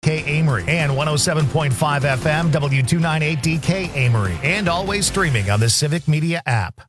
WLAK Amory and 107.5 FM W298DK Amory, and always streaming on the Civic Media app.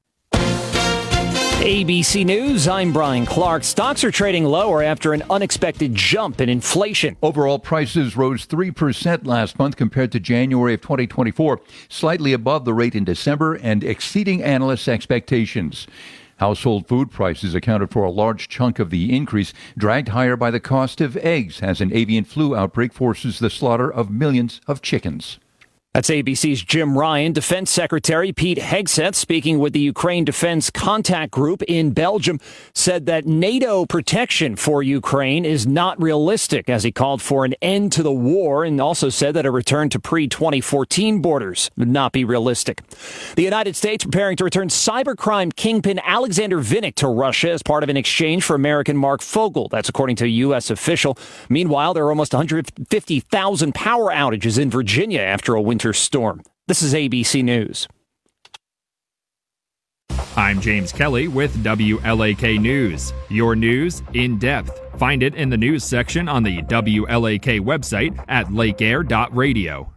ABC News, I'm Brian Clark. Stocks are trading lower after an unexpected jump in inflation. Overall prices rose 3% last month compared to January of 2024, slightly above the rate in December and exceeding analysts' expectations. Household food prices accounted for a large chunk of the increase, dragged higher by the cost of eggs as an avian flu outbreak forces the slaughter of millions of chickens. That's ABC's Jim Ryan. Defense Secretary Pete Hegseth, speaking with the Ukraine Defense Contact Group in Belgium, said that NATO protection for Ukraine is not realistic, as he called for an end to the war, and also said that a return to pre-2014 borders would not be realistic. The United States preparing to return cybercrime kingpin Alexander Vinnik to Russia as part of an exchange for American Mark Fogel. That's according to a U.S. official. Meanwhile, there are almost 150,000 power outages in Virginia after a winter storm. This is ABC News. I'm James Kelly with WLAK News. Your news in depth. Find it in the news section on the WLAK website at lakeair.radio.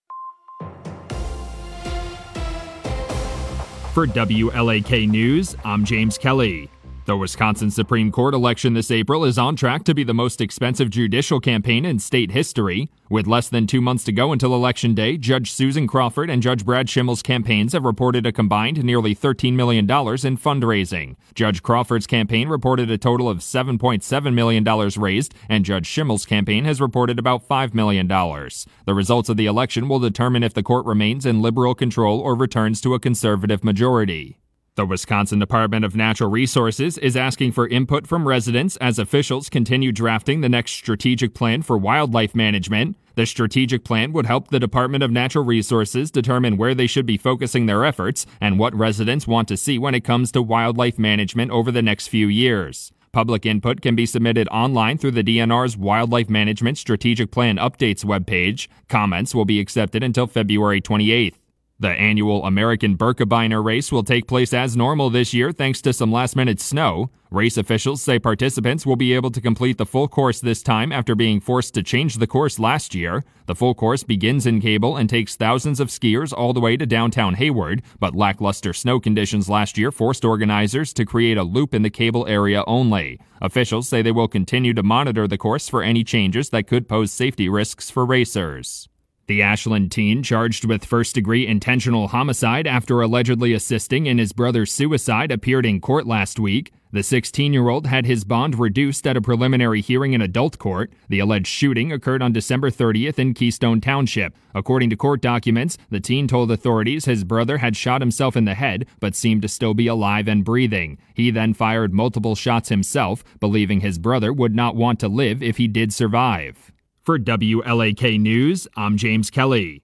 For WLAK News, I'm James Kelly. The Wisconsin Supreme Court election this April is on track to be the most expensive judicial campaign in state history. With less than 2 months to go until Election Day, Judge Susan Crawford and Judge Brad Schimmel's campaigns have reported a combined nearly $13 million in fundraising. Judge Crawford's campaign reported a total of $7.7 million raised, and Judge Schimmel's campaign has reported about $5 million. The results of the election will determine if the court remains in liberal control or returns to a conservative majority. The Wisconsin Department of Natural Resources is asking for input from residents as officials continue drafting the next strategic plan for wildlife management. The strategic plan would help the Department of Natural Resources determine where they should be focusing their efforts and what residents want to see when it comes to wildlife management over the next few years. Public input can be submitted online through the DNR's Wildlife Management Strategic Plan Updates webpage. Comments will be accepted until February 28th. The annual American Birkebeiner race will take place as normal this year thanks to some last-minute snow. Race officials say participants will be able to complete the full course this time after being forced to change the course last year. The full course begins in Cable and takes thousands of skiers all the way to downtown Hayward, but lackluster snow conditions last year forced organizers to create a loop in the Cable area only. Officials say they will continue to monitor the course for any changes that could pose safety risks for racers. The Ashland teen charged with first-degree intentional homicide after allegedly assisting in his brother's suicide appeared in court last week. The 16-year-old had his bond reduced at a preliminary hearing in adult court. The alleged shooting occurred on December 30th in Keystone Township. According to court documents, the teen told authorities his brother had shot himself in the head but seemed to still be alive and breathing. He then fired multiple shots himself, believing his brother would not want to live if he did survive. For WLAK News, I'm James Kelly.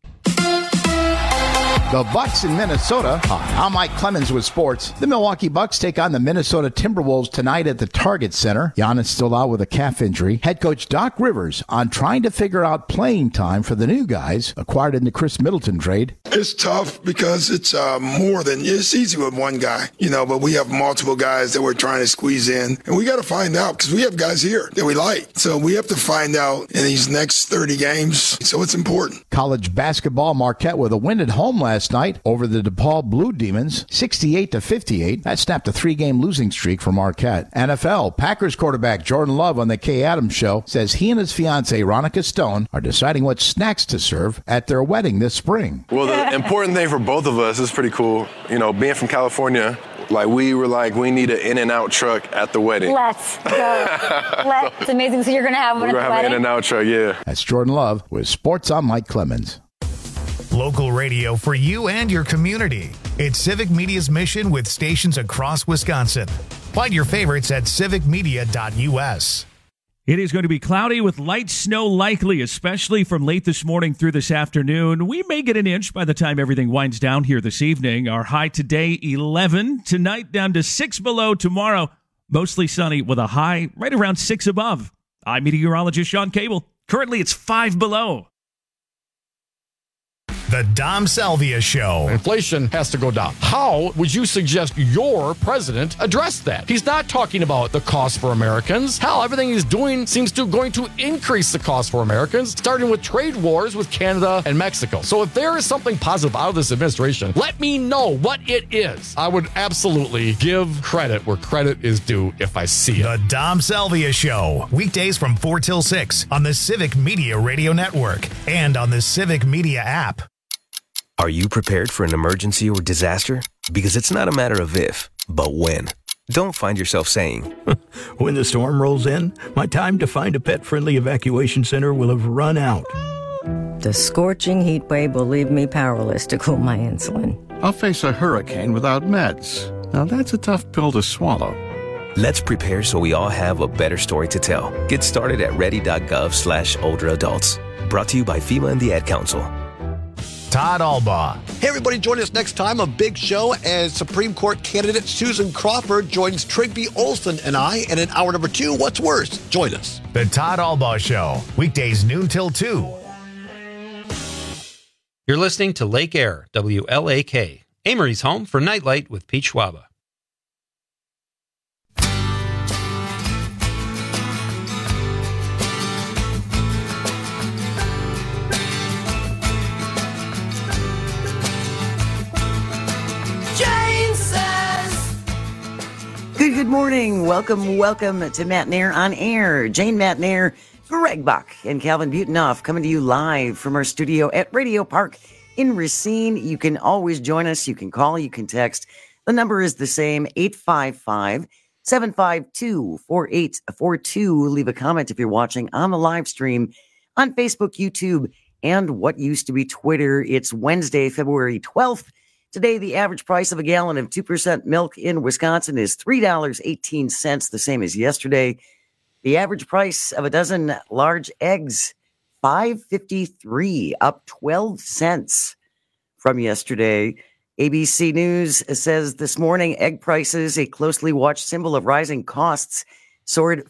The Bucks in Minnesota. Hi, I'm Mike Clemens with sports. The Milwaukee Bucks take on the Minnesota Timberwolves tonight at the Target Center. Giannis still out with a calf injury. Head coach Doc Rivers on trying to figure out playing time for the new guys acquired in the Chris Middleton trade. It's tough because it's it's easy with one guy, but we have multiple guys that we're trying to squeeze in. And we got to find out because we have guys here that we like. So we have to find out in these next 30 games. So it's important. College basketball, Marquette with a win at home last night over the DePaul Blue Demons, 68-58. That snapped a 3-game losing streak for Marquette. NFL, Packers quarterback Jordan Love on the Kay Adams Show says he and his fiancée, Ronica Stone, are deciding what snacks to serve at their wedding this spring. Well, the important thing for both of us is pretty cool. Being from California, we were we need an In-N-Out truck at the wedding. Let's go. It's amazing. So you're going to have one at the wedding? We're going to have an In-N-Out truck, yeah. That's Jordan Love with Sports. I'm Mike Clemens. Local radio for you and your community. It's Civic Media's mission with stations across Wisconsin. Find your favorites at civicmedia.us. It is going to be cloudy with light snow likely, especially from late this morning through this afternoon. We may get an inch by the time everything winds down here this evening. Our high today, 11. Tonight, down to 6 below. Tomorrow, mostly sunny with a high right around 6 above. I'm meteorologist Sean Cable. Currently, it's 5 below. The Dom Salvia Show. Inflation has to go down. How would you suggest your president address that? He's not talking about the cost for Americans. Hell, everything he's doing seems to going to increase the cost for Americans, starting with trade wars with Canada and Mexico. So if there is something positive out of this administration, let me know what it is. I would absolutely give credit where credit is due if I see it. The Dom Salvia Show. Weekdays from 4 till 6 on the Civic Media Radio Network and on the Civic Media app. Are you prepared for an emergency or disaster? Because it's not a matter of if, but when. Don't find yourself saying, when the storm rolls in, my time to find a pet-friendly evacuation center will have run out. The scorching heat wave will leave me powerless to cool my insulin. I'll face a hurricane without meds. Now that's a tough pill to swallow. Let's prepare so we all have a better story to tell. Get started at ready.gov/older adults. Brought to you by FEMA and the Ad Council. Todd Albaugh. Hey, everybody, join us next time, a big show, as Supreme Court candidate Susan Crawford joins Trigby Olson and I. And in hour number 2, What's Worse? Join us. The Todd Albaugh Show. Weekdays noon till 2. You're listening to Lake Air, WLAK, Amory's home for Nightlight with Pete Schwaba. Good morning. Welcome to Matt Nair on Air. Jane Matt Nair, Greg Bach, and Calvin Butenoff coming to you live from our studio at Radio Park in Racine. You can always join us. You can call, you can text. The number is the same, 855-752-4842. Leave a comment if you're watching on the live stream on Facebook, YouTube, and what used to be Twitter. It's Wednesday, February 12th. Today, the average price of a gallon of 2% milk in Wisconsin is $3.18, the same as yesterday. The average price of a dozen large eggs, $5.53, up 12 cents from yesterday. ABC News says this morning, egg prices, a closely watched symbol of rising costs, soared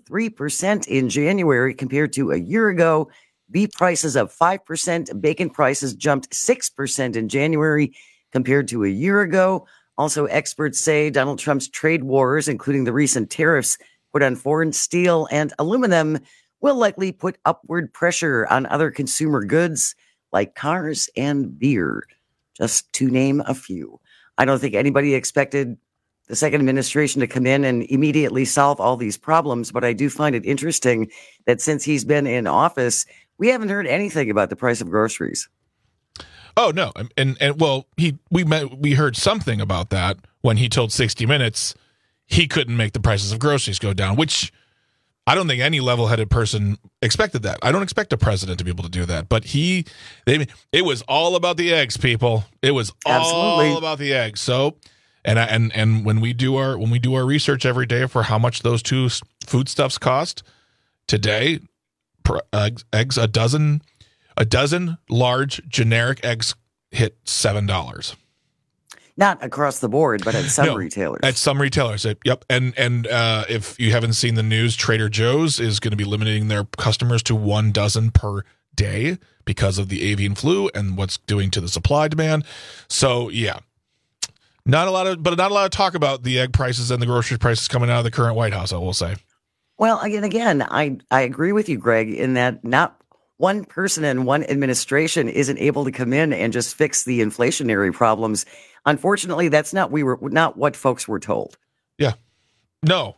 53% in January compared to a year ago. Beef prices up 5%. Bacon prices jumped 6% in January compared to a year ago. Also, experts say Donald Trump's trade wars, including the recent tariffs put on foreign steel and aluminum, will likely put upward pressure on other consumer goods like cars and beer, just to name a few. I don't think anybody expected the second administration to come in and immediately solve all these problems, but I do find it interesting that since he's been in office, we haven't heard anything about the price of groceries. Oh no, and well, we heard something about that when he told 60 Minutes he couldn't make the prices of groceries go down, which I don't think any level-headed person expected that. I don't expect a president to be able to do that, but it was all about the eggs, people. It was all about the eggs. So, and when we do our research every day for how much those two foodstuffs cost today, eggs a dozen large generic eggs hit $7. Not across the board, but at some retailers. At some retailers, yep. And if you haven't seen the news, Trader Joe's is going to be limiting their customers to 1 dozen per day because of the avian flu and what's doing to the supply demand. So yeah, not a lot of talk about the egg prices and the grocery prices coming out of the current White House, I will say. Well, again, I agree with you, Greg, in that not one person and one administration isn't able to come in and just fix the inflationary problems. Unfortunately, that's not what folks were told. Yeah. No.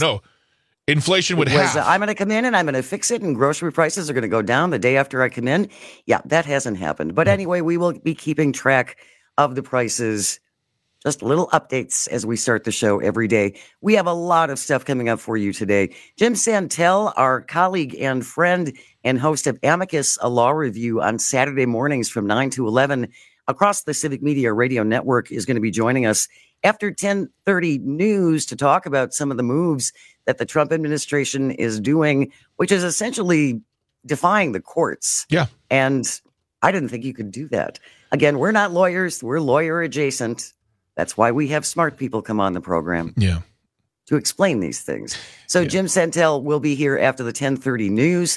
Inflation would have. I'm going to come in and I'm going to fix it, and grocery prices are going to go down the day after I come in. Yeah, that hasn't happened. But anyway, we will be keeping track of the prices. Just little updates as we start the show every day. We have a lot of stuff coming up for you today. Jim Santel, our colleague and friend and host of Amicus, a law review on Saturday mornings from 9 to 11 across the Civic Media Radio Network, is going to be joining us after 10:30 news to talk about some of the moves that the Trump administration is doing, which is essentially defying the courts. Yeah. And I didn't think you could do that. Again, we're not lawyers. We're lawyer adjacent. That's why we have smart people come on the program. Yeah. To explain these things. So Jim Santel will be here after the 10:30 news.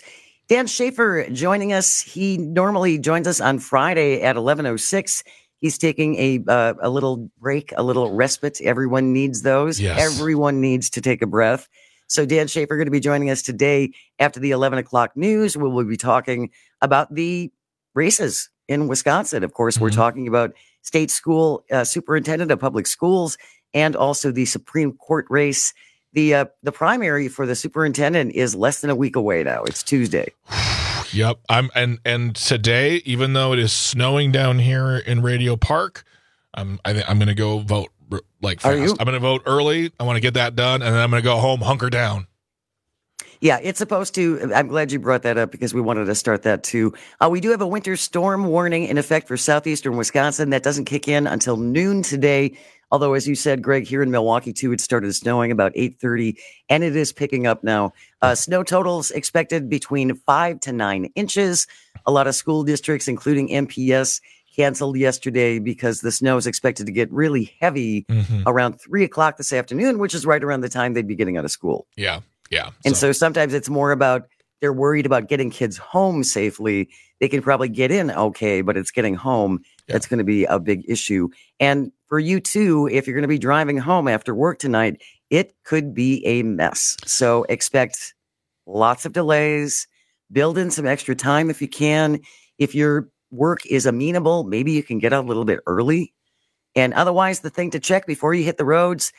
Dan Schaefer joining us. He normally joins us on Friday at 11:06. He's taking a little break, a little respite. Everyone needs those. Yes. Everyone needs to take a breath. So Dan Schaefer going to be joining us today after the 11 o'clock news. We will be talking about the races in Wisconsin. Of course, we're talking about state school superintendent of public schools and also the Supreme Court race. The primary for the superintendent is less than a week away now. It's Tuesday. Yep. And today, even though it is snowing down here in Radio Park, I'm going to go vote like fast. I'm going to vote early. I want to get that done, and then I'm going to go home, hunker down. Yeah, it's supposed to. I'm glad you brought that up because we wanted to start that too. We do have a winter storm warning in effect for southeastern Wisconsin. That doesn't kick in until noon today. Although, as you said, Greg, here in Milwaukee, too, it started snowing about 8:30, and it is picking up now. Snow totals expected between 5 to 9 inches. A lot of school districts, including MPS, canceled yesterday because the snow is expected to get really heavy around 3 o'clock this afternoon, which is right around the time they'd be getting out of school. Yeah. And so sometimes it's more about they're worried about getting kids home safely. They can probably get in okay, but it's getting home that's going to be a big issue. And for you too, if you're going to be driving home after work tonight, it could be a mess. So expect lots of delays. Build in some extra time if you can. If your work is amenable, maybe you can get out a little bit early. And otherwise, the thing to check before you hit the roads,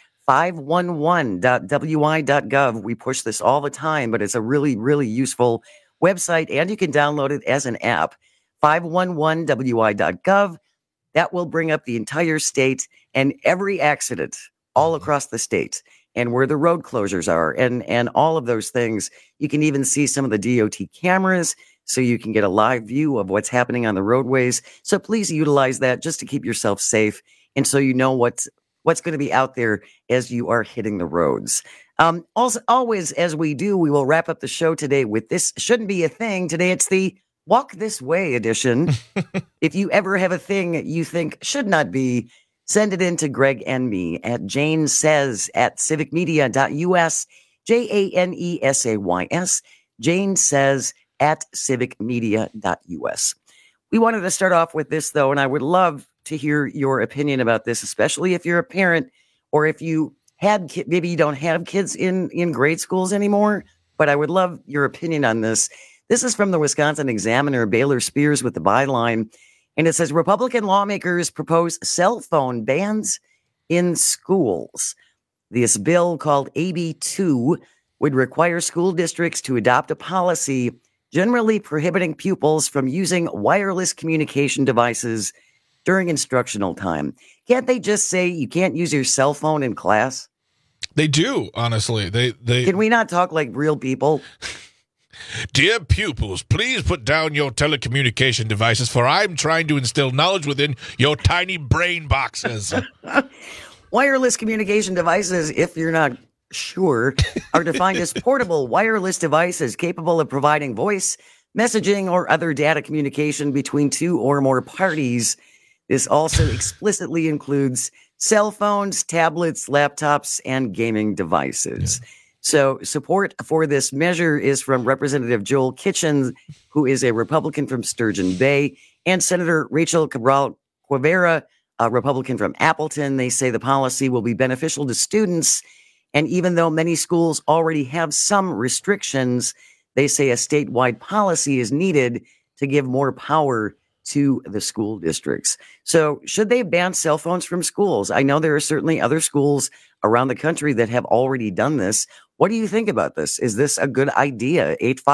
511.wi.gov. We push this all the time, but it's a really, really useful website, and you can download it as an app. 511.wi.gov. That will bring up the entire state and every accident all across the state and where the road closures are and all of those things. You can even see some of the DOT cameras so you can get a live view of what's happening on the roadways. So please utilize that just to keep yourself safe and so you know what's going to be out there as you are hitting the roads. Also, always, as we do, we will wrap up the show today with this shouldn't be a thing. Today, it's the Walk This Way edition. If you ever have a thing you think should not be, send it in to Greg and me at janesays@civicmedia.us, JANESAYS, janesays@civicmedia.us. We wanted to start off with this, though, and I would love to hear your opinion about this, especially if you're a parent or if you had maybe you don't have kids in grade schools anymore, but I would love your opinion on this. This is from the Wisconsin Examiner, Baylor Spears with the byline, and it says Republican lawmakers propose cell phone bans in schools. This bill called AB 2 would require school districts to adopt a policy generally prohibiting pupils from using wireless communication devices during instructional time. Can't they just say you can't use your cell phone in class? They do, honestly. They Can we not talk like real people? Dear pupils, please put down your telecommunication devices, for I'm trying to instill knowledge within your tiny brain boxes. Wireless communication devices, if you're not sure, are defined as portable wireless devices capable of providing voice, messaging, or other data communication between two or more parties. This also explicitly includes cell phones, tablets, laptops, and gaming devices. Yeah. So support for this measure is from Representative Joel Kitchen, who is a Republican from Sturgeon Bay, and Senator Rachel Cabral Cuevera, a Republican from Appleton. They say the policy will be beneficial to students. And even though many schools already have some restrictions, they say a statewide policy is needed to give more power to the school districts. So should they ban cell phones from schools? I know there are certainly other schools around the country that have already done this. What do you think about this? Is this a good idea?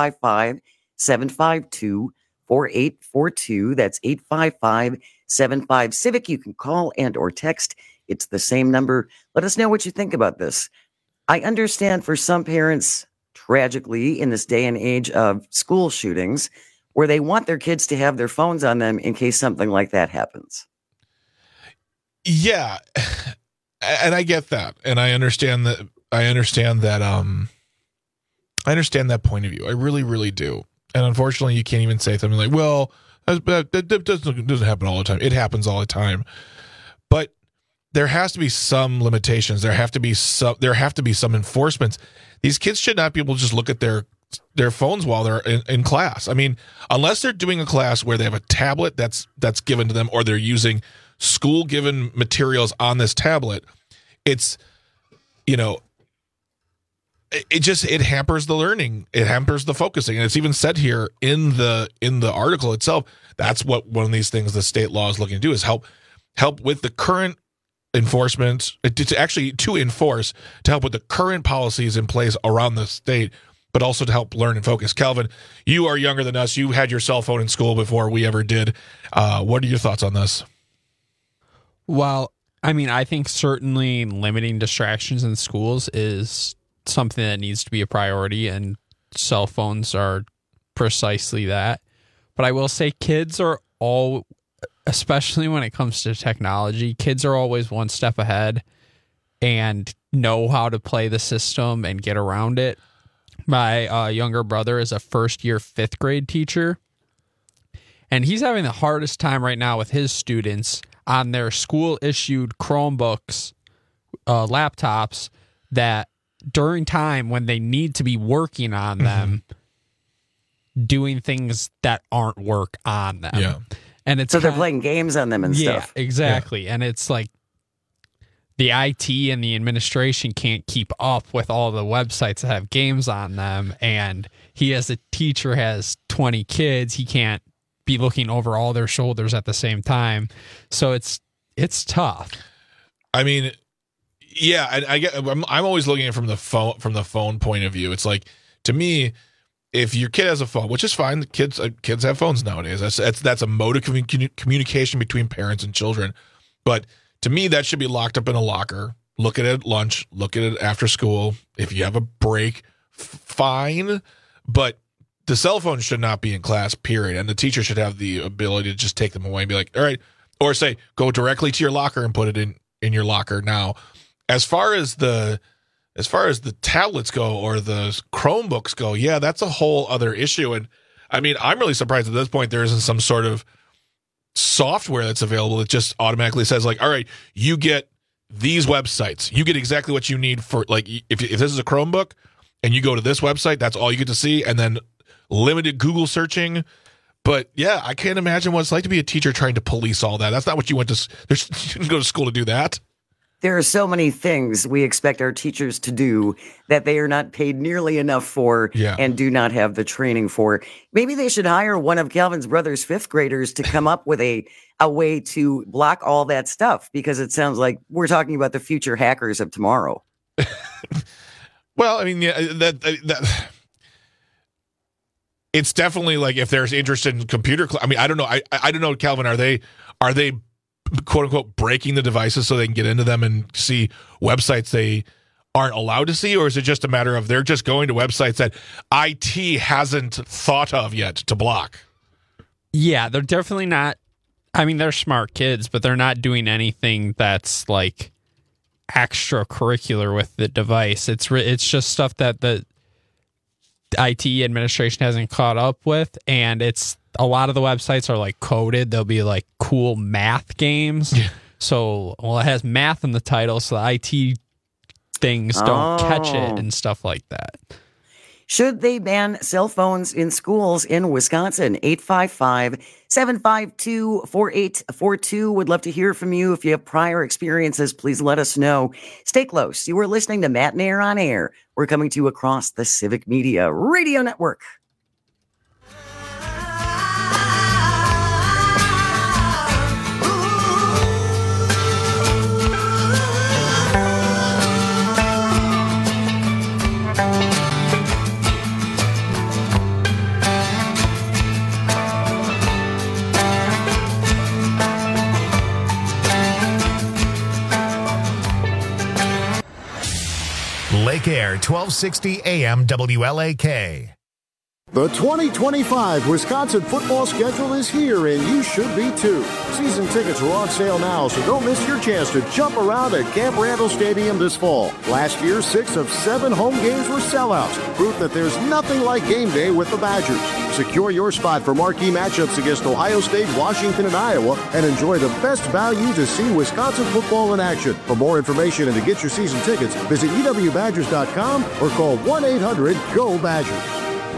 855-752-4842. That's 855-75-CIVIC. You can call and or text. It's the same number. Let us know what you think about this. I understand for some parents, tragically, in this day and age of school shootings, where they want their kids to have their phones on them in case something like that happens. Yeah. And I get that. And I understand that. I understand that point of view. I really, really do. And unfortunately, you can't even say something like, well, that doesn't happen all the time. It happens all the time. But there has to be some limitations. There have to be some enforcements. These kids should not be able to just look at their their phones while they're in class. I mean, unless they're doing a class where they have a tablet that's given to them, or they're using school-given materials on this tablet, it's, you know, it hampers the learning. It hampers the focusing. And it's even said here in the article itself, that's what one of these things the state law is looking to do, is help with the current enforcement, to help with the current policies in place around the state, but also to help learn and focus. Calvin, you are younger than us. You had your cell phone in school before we ever did. What are your thoughts on this? Well, I mean, I think certainly limiting distractions in schools is something that needs to be a priority, and cell phones are precisely that. But I will say kids are all, especially when it comes to technology, kids are always one step ahead and know how to play the system and get around it. My younger brother is a first-year 5th grade teacher, and he's having the hardest time right now with his students on their school-issued Chromebooks, laptops, that during time when they need to be working on them, doing things that aren't work on them. Yeah. And it's so they're playing games on them and stuff. Yeah, exactly. Yeah. And it's like the IT and the administration can't keep up with all the websites that have games on them. And he, as a teacher, has 20 kids. He can't be looking over all their shoulders at the same time. So it's tough. I mean, yeah, I'm always looking at it from the phone point of view. It's like, to me, if your kid has a phone, which is fine, kids have phones nowadays. That's a mode of communication between parents and children. But to me, that should be locked up in a locker. Look at it at lunch. Look at it after school. If you have a break, fine. But the cell phone should not be in class, period. And the teacher should have the ability to just take them away and be like, all right, or say, go directly to your locker and put it in your locker now. As far as the tablets go, or the Chromebooks go, yeah, that's a whole other issue. And I mean, I'm really surprised at this point there isn't some sort of software that's available that just automatically says, like, all right, you get these websites. You get exactly what you need for, like, if this is a Chromebook and you go to this website, that's all you get to see, and then limited Google searching. But yeah, I can't imagine what it's like to be a teacher trying to police all that. That's not what you went to. You didn't go to school to do that. There are so many things we expect our teachers to do that they are not paid nearly enough for and do not have the training for. Maybe they should hire one of Calvin's brother's 5th graders to come up with a way to block all that stuff, because it sounds like we're talking about the future hackers of tomorrow. Well, I mean, yeah, that it's definitely like, if there's interest in computer, I mean, I don't know. I don't know, Calvin, are they quote unquote breaking the devices so they can get into them and see websites they aren't allowed to see? Or is it just a matter of they're just going to websites that IT hasn't thought of yet to block? Yeah, they're definitely not. I mean, they're smart kids, but they're not doing anything that's like extracurricular with the device. It's just stuff that the IT administration hasn't caught up with, and it's a lot of the websites are like coded. They'll be like cool math games. Yeah. So, well, it has math in the title, so the IT things don't catch it and stuff like that. Should they ban cell phones in schools in Wisconsin? 855-752-4842. Would love to hear from you. If you have prior experiences, please let us know. Stay close. You are listening to Matt and Air on Air. We're coming to you across the Civic Media Radio Network. Lake Air, 1260 AM WLAK. The 2025 Wisconsin football schedule is here, and you should be too. Season tickets are on sale now, so don't miss your chance to jump around at Camp Randall Stadium this fall. Last year, 6 of 7 home games were sellouts, proof that there's nothing like game day with the Badgers. Secure your spot for marquee matchups against Ohio State, Washington, and Iowa, and enjoy the best value to see Wisconsin football in action. For more information and to get your season tickets, visit UWBadgers.com or call 1-800-GO-BADGERS.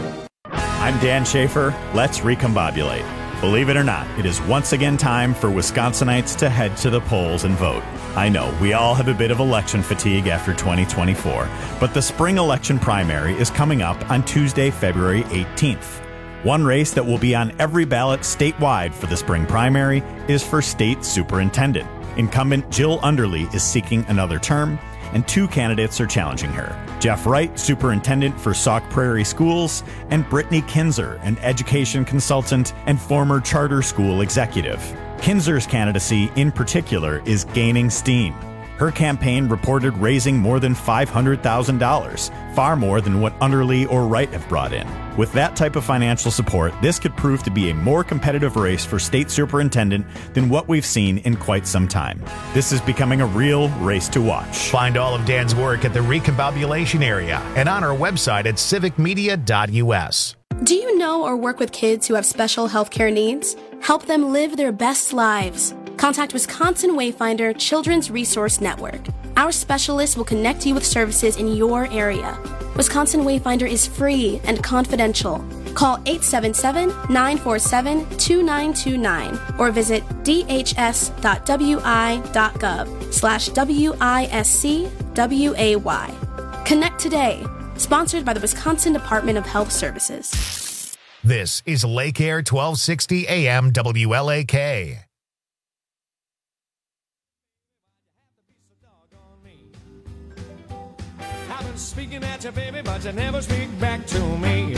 I'm Dan Schaefer. Let's recombobulate. Believe it or not, it is once again time for Wisconsinites to head to the polls and vote. I know, we all have a bit of election fatigue after 2024, but the spring election primary is coming up on Tuesday, February 18th. One race that will be on every ballot statewide for the spring primary is for state superintendent. Incumbent Jill Underly is seeking another term, and 2 candidates are challenging her. Jeff Wright, superintendent for Sauk Prairie Schools, and Brittany Kinzer, an education consultant and former charter school executive. Kinzer's candidacy, in particular, is gaining steam. Her campaign reported raising more than $500,000, far more than what Underly or Wright have brought in. With that type of financial support, this could prove to be a more competitive race for state superintendent than what we've seen in quite some time. This is becoming a real race to watch. Find all of Dan's work at the Recombobulation area and on our website at civicmedia.us. Do you know or work with kids who have special healthcare needs? Help them live their best lives. Contact Wisconsin Wayfinder Children's Resource Network. Our specialists will connect you with services in your area. Wisconsin Wayfinder is free and confidential. Call 877-947-2929 or visit dhs.wi.gov/WISCWAY. Connect today. Sponsored by the Wisconsin Department of Health Services. This is Lake Air 1260 AM WLAK. I've been speaking at you, baby, but you never speak back to me.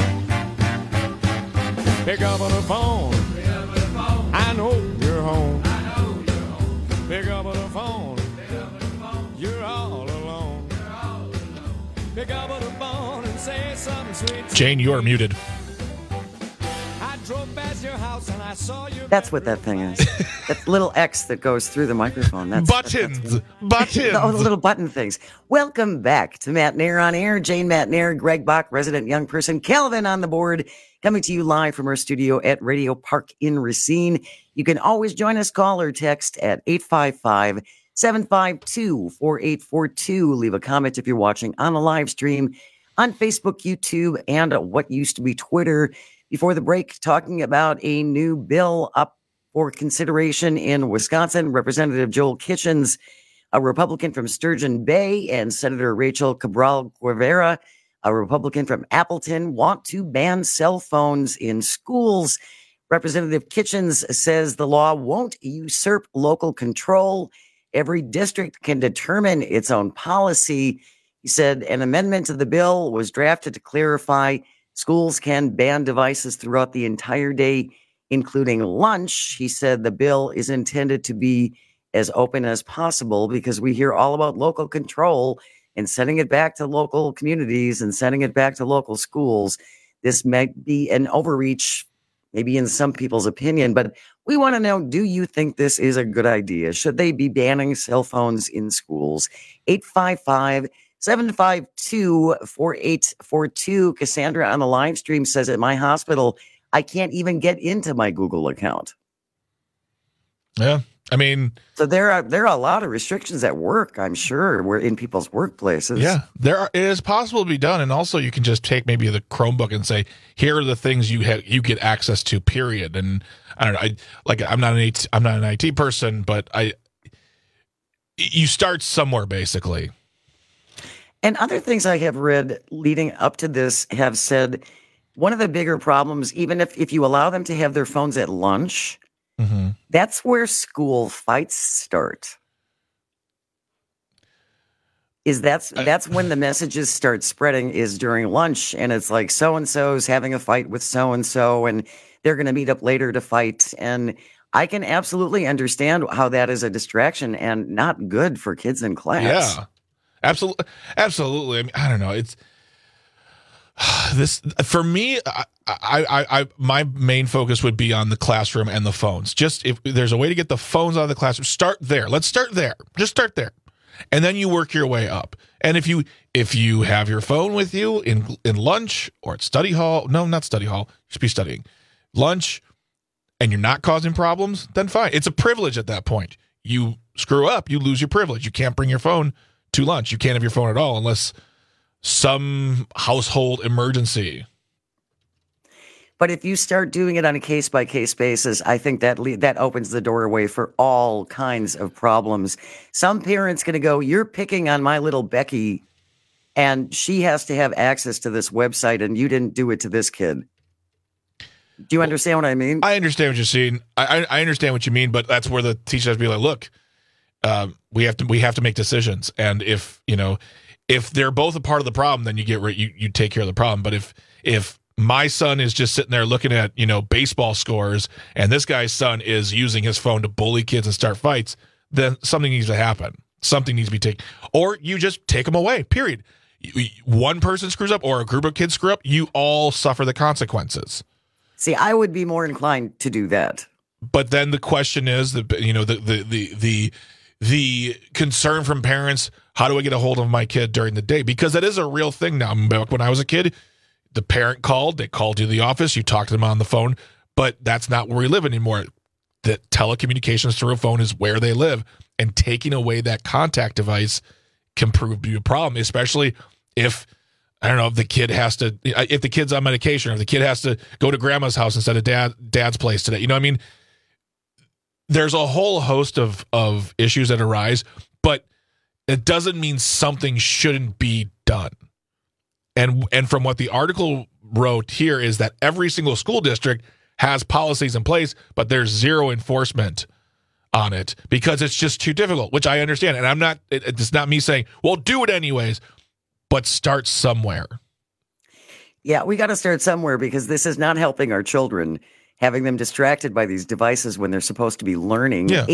Pick up on the phone. I know you're home. Pick up on the phone. You're all alone. Pick up on the phone and say something sweet. Jane, you are muted. I drove past your house and I saw you. That's what that thing is. That little X that goes through the microphone. Buttons. Oh, the little button things. Welcome back to Matt Nair on Air. Jane Matt Nair, Greg Bach, resident young person, Calvin on the board, coming to you live from our studio at Radio Park in Racine. You can always join us, call or text at 855-752-4842. Leave a comment if you're watching on a live stream on Facebook, YouTube, and what used to be Twitter. Before the break, talking about a new bill up for consideration in Wisconsin. Representative Joel Kitchens, a Republican from Sturgeon Bay, and Senator Rachel Cabral Guevara, a Republican from Appleton, want to ban cell phones in schools. Representative Kitchens says the law won't usurp local control. Every district can determine its own policy. He said an amendment to the bill was drafted to clarify schools can ban devices throughout the entire day, including lunch. He said the bill is intended to be as open as possible because we hear all about local control and sending it back to local communities and sending it back to local schools. This might be an overreach, maybe in some people's opinion, but we want to know, do you think this is a good idea? Should they be banning cell phones in schools? 855-752-4842. Cassandra on the live stream says at my hospital, I can't even get into my Google account. Yeah. I mean, so there are a lot of restrictions at work, I'm sure, we're in people's workplaces. Yeah, it is possible to be done. And also you can just take maybe the Chromebook and say, here are the things you get access to, period. And I don't know, I'm not an IT person, but you start somewhere basically. And other things I have read leading up to this have said one of the bigger problems, even if you allow them to have their phones at lunch, that's where school fights start. That's when the messages start spreading is during lunch, and it's like so-and-so's having a fight with so-and-so, and they're going to meet up later to fight. And I can absolutely understand how that is a distraction and not good for kids in class. Yeah. Absolutely. I mean, I don't know. It's this for me. I my main focus would be on the classroom and the phones. Just if there's a way to get the phones out of the classroom, start there. Let's start there. Just start there, and then you work your way up. And if you have your phone with you in lunch or at study hall, no, not study hall, you should be studying lunch, and you're not causing problems, then fine. It's a privilege at that point. You screw up, you lose your privilege. You can't bring your phone to lunch. You can't have your phone at all unless some household emergency. But if you start doing it on a case-by-case basis, I think that opens the doorway for all kinds of problems. Some parents going to go, you're picking on my little Becky, and she has to have access to this website, and you didn't do it to this kid. Do you understand what I mean? I understand what you're saying. I understand what you mean, but that's where the teacher has to be like, look, we have to make decisions, and if they're both a part of the problem, then you take care of the problem. But if my son is just sitting there looking at, baseball scores, and this guy's son is using his phone to bully kids and start fights, then something needs to happen. Something needs to be taken. Or you just take them away, period. One person screws up or a group of kids screw up, you all suffer the consequences. See, I would be more inclined to do that. But then the question is, the concern from parents, how do I get a hold of my kid during the day? Because that is a real thing now. Back when I was a kid, the parent called, they called you to the office, you talked to them on the phone, but that's not where we live anymore. The telecommunications through a phone is where they live, and taking away that contact device can prove to be a problem, especially if, I don't know, if the kid's on medication, or if the kid has to go to grandma's house instead of dad's place today. There's a whole host of issues that arise, but it doesn't mean something shouldn't be done. And from what the article wrote here is that every single school district has policies in place, but there's zero enforcement on it because it's just too difficult, which I understand. And it's not me saying, well, do it anyways, but start somewhere. Yeah, we got to start somewhere because this is not helping our children, having them distracted by these devices when they're supposed to be learning. Yeah.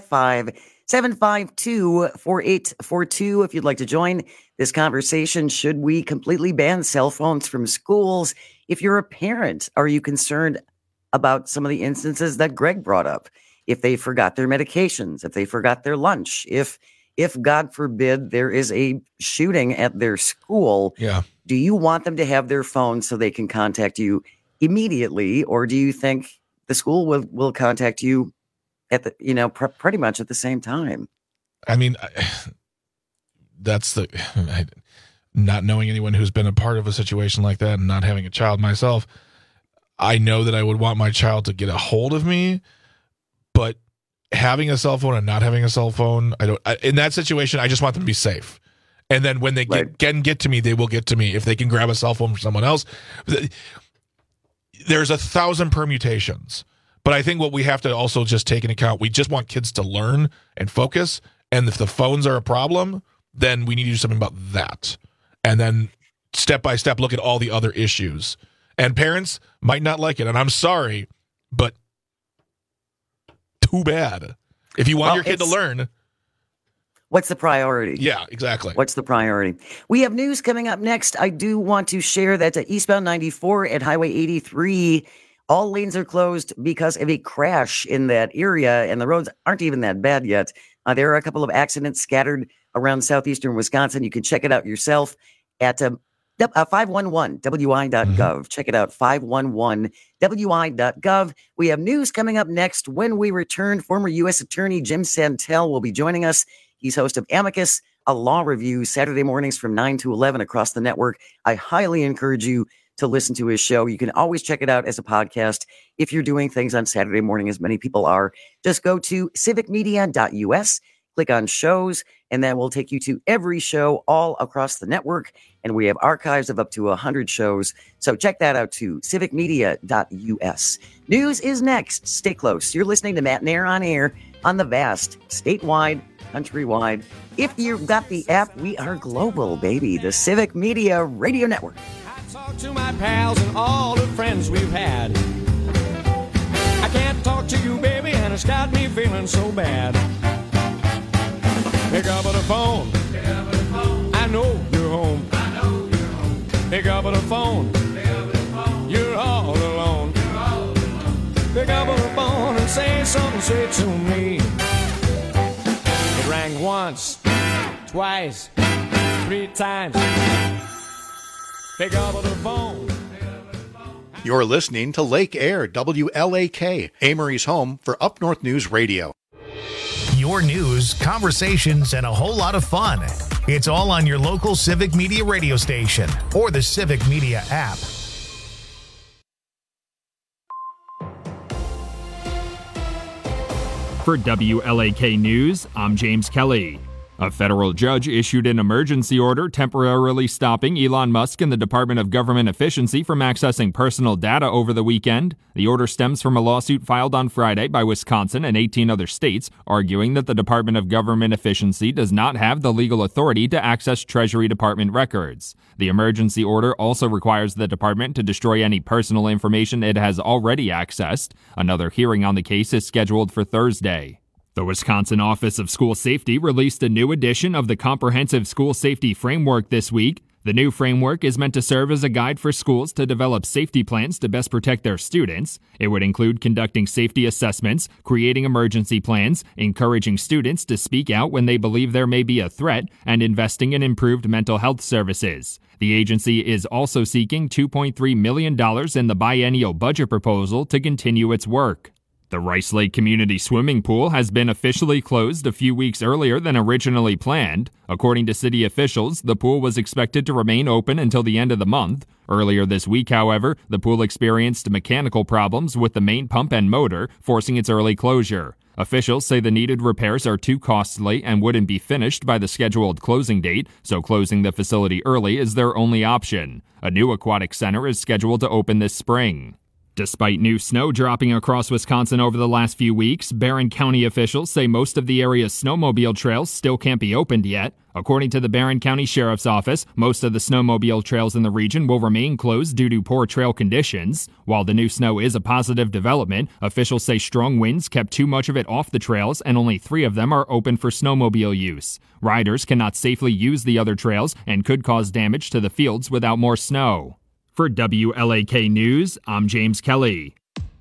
855-752-4842 if you'd like to join this conversation. Should we completely ban cell phones from schools? If you're a parent, are you concerned about some of the instances that Greg brought up? If they forgot their medications, if they forgot their lunch, if God forbid there is a shooting at their school, do you want them to have their phone so they can contact you immediately, or do you think the school will contact you at the pretty much at the same time? I mean, that's not knowing anyone who's been a part of a situation like that and not having a child myself. I know that I would want my child to get a hold of me, but having a cell phone and not having a cell phone, in that situation, I just want them to be safe. And then when they can get to me, they will get to me. If they can grab a cell phone from someone else, there's 1,000 permutations. But I think what we have to also just take into account, we just want kids to learn and focus. And if the phones are a problem, then we need to do something about that. And then step by step, look at all the other issues. And parents might not like it. And I'm sorry, but too bad. If you want your kid to learn. What's the priority? Yeah, exactly. What's the priority? We have news coming up next. I do want to share that eastbound 94 at Highway 83, all lanes are closed because of a crash in that area, and the roads aren't even that bad yet. There are a couple of accidents scattered around southeastern Wisconsin. You can check it out yourself at 511wi.gov. Check it out, 511wi.gov. We have news coming up next. When we return, former U.S. Attorney Jim Santel will be joining us. He's host of Amicus, a law review, Saturday mornings from 9 to 11 across the network. I highly encourage you to listen to his show. You can always check it out as a podcast if you're doing things on Saturday morning, as many people are. Just go to civicmedia.us, click on shows, and that will take you to every show all across the network. And we have archives of up to 100 shows. So check that out too, civicmedia.us. News is next. Stay close. You're listening to Matt Nair on air on the vast, statewide, countrywide. If you've got the app, we are global, baby. The Civic Media Radio Network. I talk to my pals and all the friends we've had. I can't talk to you, baby, and it's got me feeling so bad. Pick up the phone. I know you're home. Pick up the phone. You're all alone. Pick up the phone and say something sweet to me. It rang once, twice, 3 times. Pick up the phone. You're listening to Lake Air, WLAK, Amory's home for Up North News Radio. Your news, conversations, and a whole lot of fun. It's all on your local Civic Media radio station or the Civic Media app. For WLAK News, I'm James Kelly. A federal judge issued an emergency order temporarily stopping Elon Musk and the Department of Government Efficiency from accessing personal data over the weekend. The order stems from a lawsuit filed on Friday by Wisconsin and 18 other states, arguing that the Department of Government Efficiency does not have the legal authority to access Treasury Department records. The emergency order also requires the department to destroy any personal information it has already accessed. Another hearing on the case is scheduled for Thursday. The Wisconsin Office of School Safety released a new edition of the Comprehensive School Safety Framework this week. The new framework is meant to serve as a guide for schools to develop safety plans to best protect their students. It would include conducting safety assessments, creating emergency plans, encouraging students to speak out when they believe there may be a threat, and investing in improved mental health services. The agency is also seeking $2.3 million in the biennial budget proposal to continue its work. The Rice Lake Community Swimming Pool has been officially closed a few weeks earlier than originally planned. According to city officials, the pool was expected to remain open until the end of the month. Earlier this week, however, the pool experienced mechanical problems with the main pump and motor, forcing its early closure. Officials say the needed repairs are too costly and wouldn't be finished by the scheduled closing date, so closing the facility early is their only option. A new aquatic center is scheduled to open this spring. Despite new snow dropping across Wisconsin over the last few weeks, Barron County officials say most of the area's snowmobile trails still can't be opened yet. According to the Barron County Sheriff's Office, most of the snowmobile trails in the region will remain closed due to poor trail conditions. While the new snow is a positive development, officials say strong winds kept too much of it off the trails and only 3 of them are open for snowmobile use. Riders cannot safely use the other trails and could cause damage to the fields without more snow. For WLAK News, I'm James Kelly.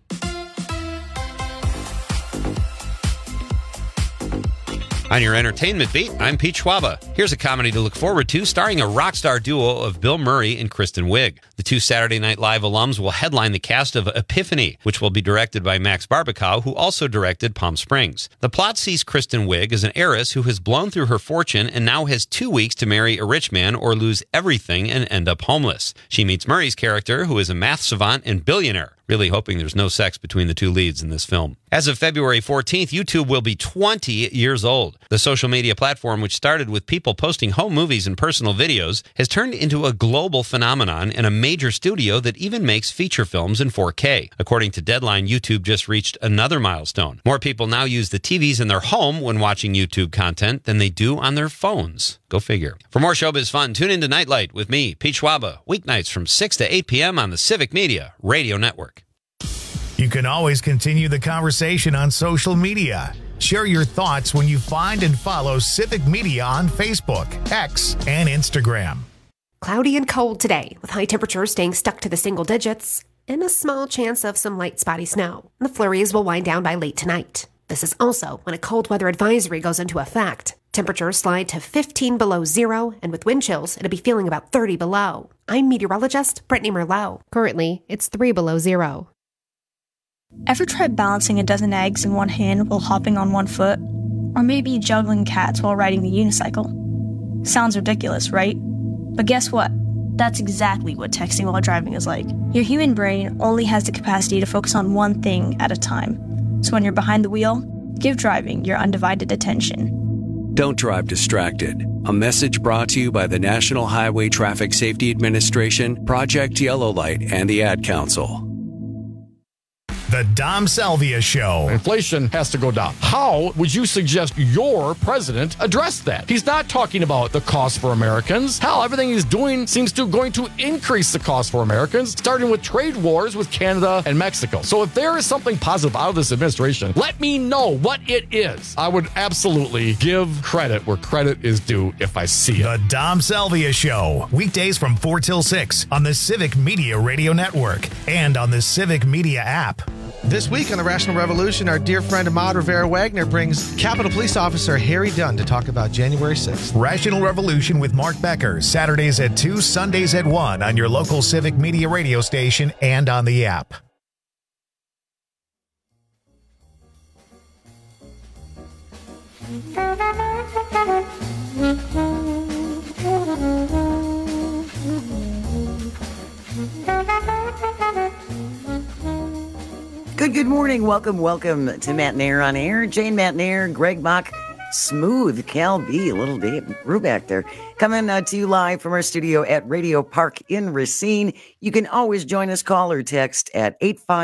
On your entertainment beat, I'm Pete Schwaba. Here's a comedy to look forward to starring a rock star duo of Bill Murray and Kristen Wiig. The 2 Saturday Night Live alums will headline the cast of Epiphany, which will be directed by Max Barbakow, who also directed Palm Springs. The plot sees Kristen Wiig as an heiress who has blown through her fortune and now has 2 weeks to marry a rich man or lose everything and end up homeless. She meets Murray's character, who is a math savant and billionaire. Really hoping there's no sex between the 2 leads in this film. As of February 14th, YouTube will be 20 years old. The social media platform, which started with people posting home movies and personal videos, has turned into a global phenomenon and a major studio that even makes feature films in 4K. According to Deadline, YouTube just reached another milestone. More people now use the TVs in their home when watching YouTube content than they do on their phones. Go figure. For more showbiz fun, tune into Nightlight with me, Pete Schwaba, weeknights from 6 to 8 p.m. on the Civic Media Radio Network. You can always continue the conversation on social media. Share your thoughts when you find and follow Civic Media on Facebook, X, and Instagram. Cloudy and cold today, with high temperatures staying stuck to the single digits and a small chance of some light spotty snow. The flurries will wind down by late tonight. This is also when a cold weather advisory goes into effect. Temperatures slide to 15 below zero, and with wind chills, it'll be feeling about 30 below. I'm meteorologist Brittany Merlot. Currently, it's 3 below zero. Ever tried balancing a dozen eggs in one hand while hopping on one foot? Or maybe juggling cats while riding the unicycle? Sounds ridiculous, right? But guess what? That's exactly what texting while driving is like. Your human brain only has the capacity to focus on one thing at a time. So when you're behind the wheel, give driving your undivided attention. Don't drive distracted. A message brought to you by the National Highway Traffic Safety Administration, Project Yellow Light, and the Ad Council. The Dom Salvia Show. Inflation has to go down. How would you suggest your president address that? He's not talking about the cost for Americans. Hell, everything he's doing seems to going to increase the cost for Americans, starting with trade wars with Canada and Mexico. So if there is something positive out of this administration, let me know what it is. I would absolutely give credit where credit is due if I see it. The Dom Salvia Show. Weekdays from 4 till 6 on the Civic Media Radio Network and on the Civic Media app. This week on the Rational Revolution, our dear friend Ahmad Rivera-Wagner brings Capitol Police Officer Harry Dunn to talk about January 6th. Rational Revolution with Mark Becker, Saturdays at 2, Sundays at 1 on your local Civic Media radio station and on the app. Good morning. Welcome to Matt Nair on Air. Jane Matt Nair, Greg Bach, Smooth, Cal B, a little Dave Brubeck there. Coming to you live from our studio at Radio Park in Racine. You can always join us, call or text at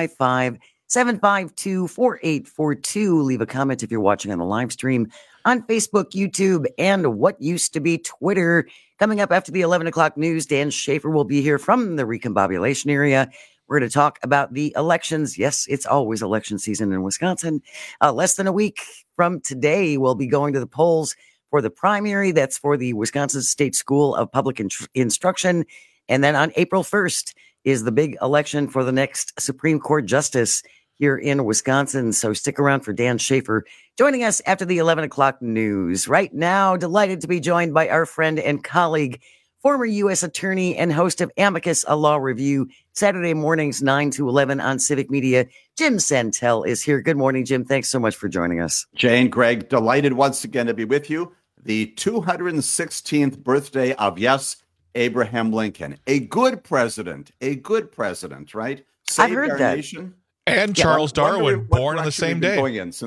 855-752-4842. Leave a comment if you're watching on the live stream on Facebook, YouTube, and what used to be Twitter. Coming up after the 11 o'clock news, Dan Schaefer will be here from the recombobulation area. We're going to talk about the elections. Yes, it's always election season in Wisconsin. Less than a week from today, we'll be going to the polls for the primary. That's for the Wisconsin State School of Public Instruction. And then on April 1st is the big election for the next Supreme Court justice here in Wisconsin. So stick around for Dan Schaefer joining us after the 11 o'clock news. Right now, delighted to be joined by our friend and colleague, former U.S. attorney and host of Amicus, a law review, Saturday mornings 9 to 11 on Civic Media. Jim Santel is here. Good morning, Jim. Thanks so much for joining us. Jane, Greg, delighted once again to be with you. The 216th birthday of, yes, Abraham Lincoln. A good president, right? Saved I've heard our that. nation. And Charles Darwin, born on the same day.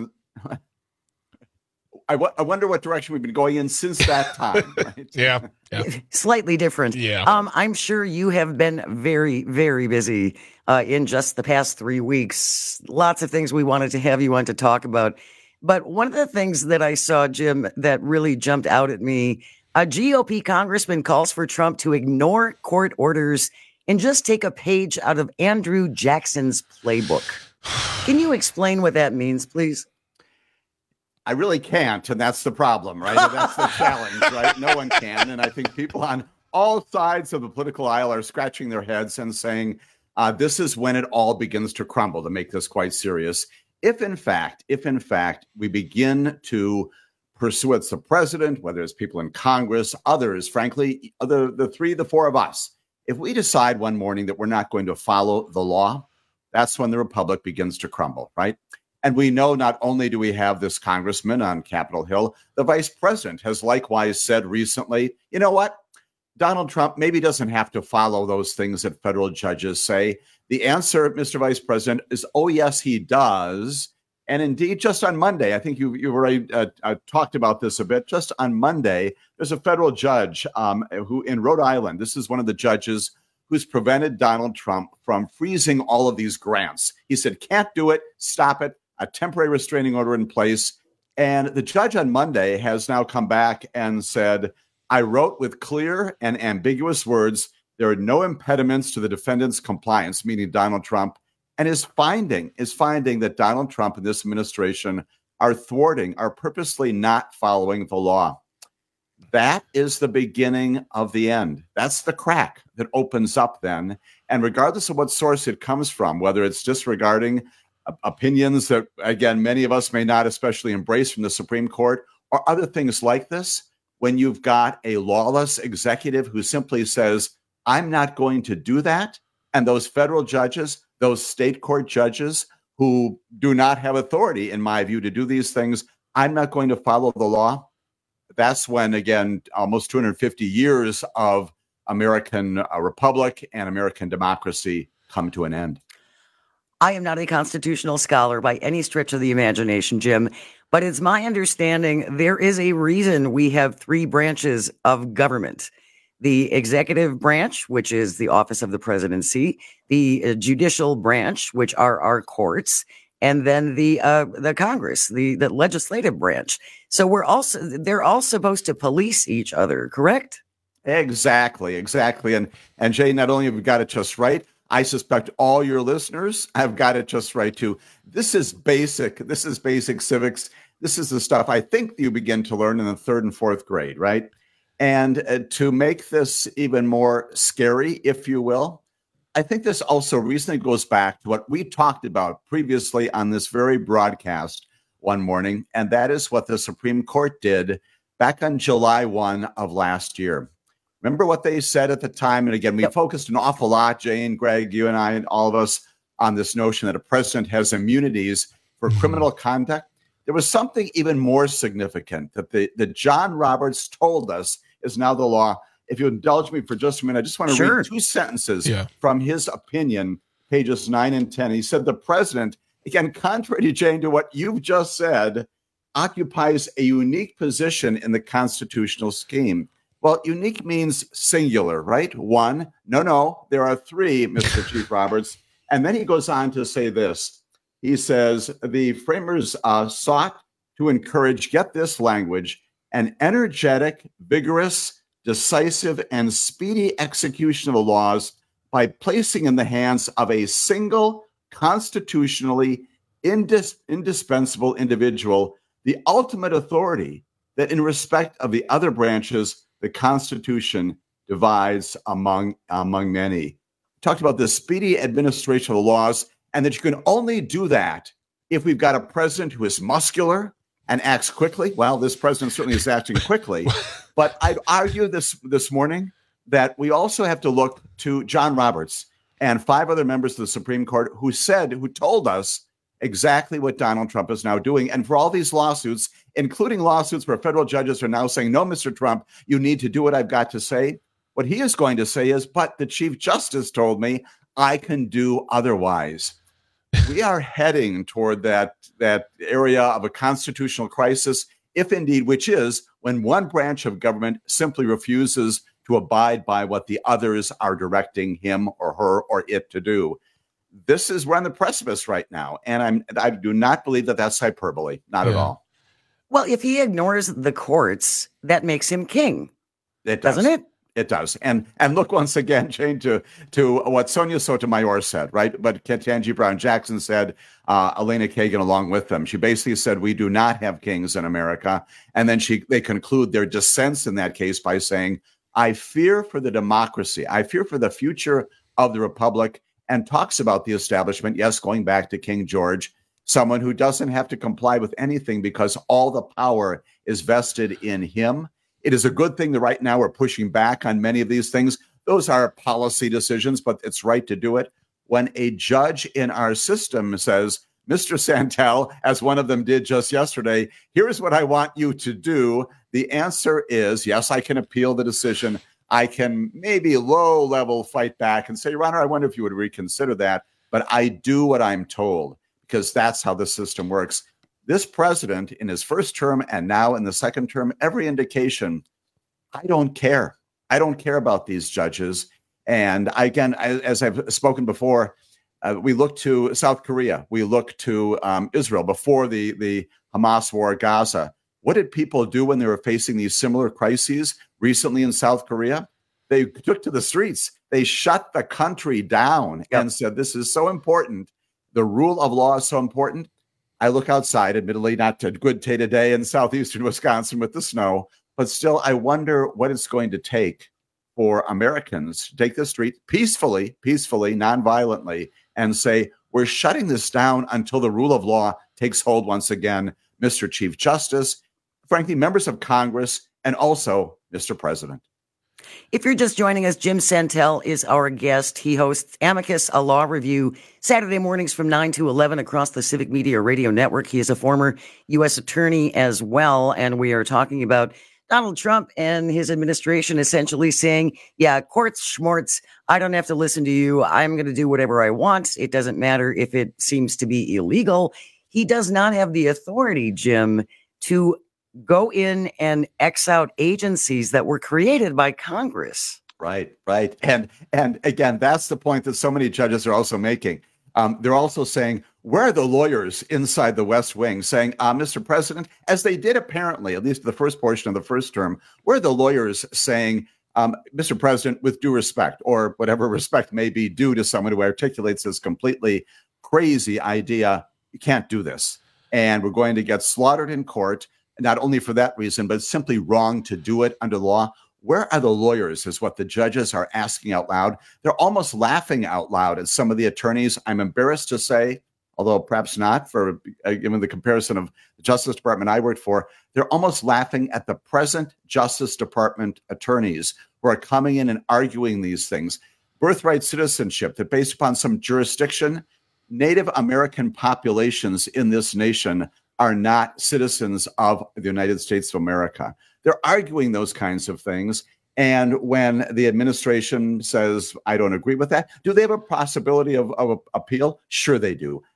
I wonder what direction we've been going in since that time. Right? Yeah. Slightly different. Yeah. I'm sure you have been very, very busy in just the past 3 weeks. Lots of things we wanted to have you on to talk about. But one of the things that I saw, Jim, that really jumped out at me, a GOP congressman calls for Trump to ignore court orders and just take a page out of Andrew Jackson's playbook. Can you explain what that means, please? I really can't, and that's the problem, right? That's the challenge, right? No one can, and I think people on all sides of the political aisle are scratching their heads and saying, this is when it all begins to crumble, to make this quite serious. If in fact, we begin to pursue it's the president, whether it's people in Congress, others, frankly, the four of us, if we decide one morning that we're not going to follow the law, that's when the republic begins to crumble, right? And we know not only do we have this congressman on Capitol Hill, the vice president has likewise said recently, you know what? Donald Trump maybe doesn't have to follow those things that federal judges say. The answer, Mr. Vice President, is, oh, yes, he does. And indeed, just on Monday, I think you already talked about this a bit. Just on Monday, there's a federal judge who in Rhode Island, this is one of the judges who's prevented Donald Trump from freezing all of these grants. He said, can't do it, stop it. A temporary restraining order in place. And the judge on Monday has now come back and said, I wrote with clear and ambiguous words, there are no impediments to the defendant's compliance, meaning Donald Trump, and is finding that Donald Trump and this administration are purposely not following the law. That is the beginning of the end. That's the crack that opens up then. And regardless of what source it comes from, whether it's disregarding opinions that, again, many of us may not especially embrace from the Supreme Court or other things like this, when you've got a lawless executive who simply says, I'm not going to do that, and those federal judges, those state court judges who do not have authority, in my view, to do these things, I'm not going to follow the law. That's when, again, almost 250 years of American republic and American democracy come to an end. I am not a constitutional scholar by any stretch of the imagination, Jim, but it's my understanding there is a reason we have three branches of government. The executive branch, which is the office of the presidency, the judicial branch, which are our courts, and then the Congress, the legislative branch. So they're all supposed to police each other, correct? Exactly. And Jay, not only have we got it just right, I suspect all your listeners have got it just right too. This is basic civics. This is the stuff I think you begin to learn in the 3rd and 4th grade, right? And to make this even more scary, if you will, I think this also recently goes back to what we talked about previously on this very broadcast one morning, and that is what the Supreme Court did back on July 1 of last year. Remember what they said at the time? And again, we focused an awful lot, Jane, Greg, you and I, and all of us, on this notion that a president has immunities for criminal conduct. There was something even more significant that John Roberts told us is now the law. If you indulge me for just a minute, I just want to read 2 sentences from his opinion, pages 9 and 10. He said, the president again, contrary to Jane, to what you've just said, occupies a unique position in the constitutional scheme. Well, unique means singular, right? One. No, there are three, Mr. Chief Roberts. And then he goes on to say this. He says, the framers sought to encourage, get this language, an energetic, vigorous, decisive, and speedy execution of the laws by placing in the hands of a single constitutionally indispensable individual the ultimate authority that in respect of the other branches, the Constitution divides among many. Talked about the speedy administration of the laws, and that you can only do that if we've got a president who is muscular and acts quickly. Well, this president certainly is acting quickly, but I'd argue this morning that we also have to look to John Roberts and 5 other members of the Supreme Court who told us exactly what Donald Trump is now doing. And for all these lawsuits, including lawsuits where federal judges are now saying, no, Mr. Trump, you need to do what I've got to say. What he is going to say is, but the Chief Justice told me I can do otherwise. We are heading toward that area of a constitutional crisis, if indeed, which is when one branch of government simply refuses to abide by what the others are directing him or her or it to do. We're on the precipice right now, and I do not believe that that's hyperbole, not at all. Well, if he ignores the courts, that makes him king. It does. Doesn't it? It does. And look once again, Jane, to what Sonia Sotomayor said, right? But Ketanji Brown Jackson said, Elena Kagan along with them. She basically said, we do not have kings in America. And then they conclude their dissents in that case by saying, I fear for the democracy. I fear for the future of the republic, and talks about the establishment, yes, going back to King George, someone who doesn't have to comply with anything because all the power is vested in him. It is a good thing that right now we're pushing back on many of these things. Those are policy decisions, but it's right to do it. When a judge in our system says, Mr. Santel, as one of them did just yesterday, here's what I want you to do. The answer is, yes, I can appeal the decision. I can maybe low-level fight back and say, Your Honor, I wonder if you would reconsider that. But I do what I'm told, because that's how the system works. This president, in his first term and now in the second term, every indication, I don't care. I don't care about these judges. And again, as I've spoken before, we look to South Korea. We look to Israel before the Hamas war, Gaza. What did people do when they were facing these similar crises recently in South Korea? They took to the streets. They shut the country down and said, this is so important. The rule of law is so important. I look outside, admittedly, not a good day today in southeastern Wisconsin with the snow, but still, I wonder what it's going to take for Americans to take the street peacefully, nonviolently, and say, we're shutting this down until the rule of law takes hold once again, Mr. Chief Justice, frankly, members of Congress, and also Mr. President. If you're just joining us, Jim Santel is our guest. He hosts Amicus, a law review, Saturday mornings from 9 to 11 across the Civic Media Radio Network. He is a former U.S. attorney as well, and we are talking about Donald Trump and his administration essentially saying, yeah, courts, schmorts, I don't have to listen to you. I'm going to do whatever I want. It doesn't matter if it seems to be illegal. He does not have the authority, Jim, to go in and X out agencies that were created by Congress. Right. And again, that's the point that so many judges are also making. They're also saying, where are the lawyers inside the West Wing saying, Mr. President, as they did apparently, at least the first portion of the first term, where are the lawyers saying, Mr. President, with due respect, or whatever respect may be due to someone who articulates this completely crazy idea, you can't do this. And we're going to get slaughtered in court, not only for that reason, but it's simply wrong to do it under the law. Where are the lawyers is what the judges are asking out loud. They're almost laughing out loud at some of the attorneys. I'm embarrassed to say, although perhaps not, for given the comparison of the Justice Department I worked for, they're almost laughing at the present Justice Department attorneys who are coming in and arguing these things. Birthright citizenship, that based upon some jurisdiction, Native American populations in this nation are not citizens of the United States of America. They're arguing those kinds of things. And when the administration says, I don't agree with that, do they have a possibility of appeal? Sure they do.